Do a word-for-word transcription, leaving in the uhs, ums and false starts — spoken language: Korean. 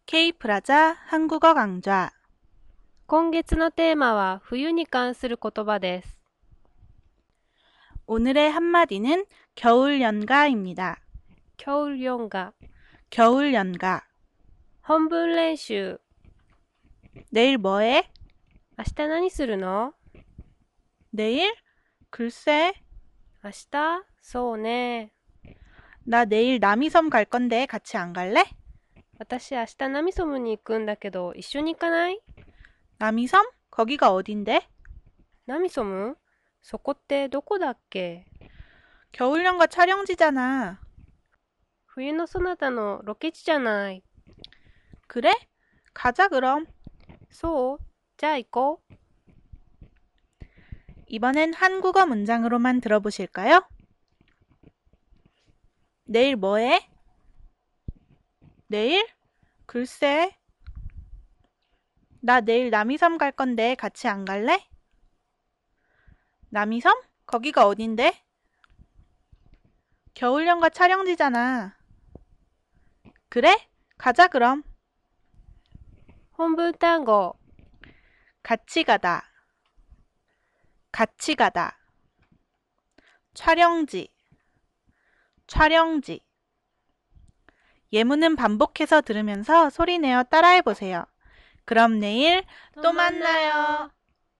Kプラザ한국어 강좌. 今月のテーマは冬に関する言葉です。 오늘의 한마디는 겨울연가입니다. 겨울연가. 겨울연가. 本文練習。 내일 뭐해? 明日何するの？ 내일? 글쎄, 明日？そうね。 나 내일 남이섬 갈 건데 같이 안 갈래? 私明日ナミソムに行くんだけど一緒に行かない？ 남이섬? 거기가 어딘데? ナミソム？そこってどこだっけ？ 겨울연가 촬영지잖아. 冬のそなたのロケ地じゃない。 그래? 가자 그럼. そう？じゃあ行こう。 이번엔 한국어 문장으로만 들어보실까요? 내일 뭐해? 내일? 글쎄, 나 내일 남이섬 갈 건데 같이 안 갈래? 남이섬? 거기가 어딘데? 겨울연가 촬영지잖아. 그래? 가자 그럼. 本文単語。 같이 가다. 같이 가다. 촬영지. 촬영지. 예문은 반복해서 들으면서 소리내어 따라해보세요. 그럼 내일 또 만나요.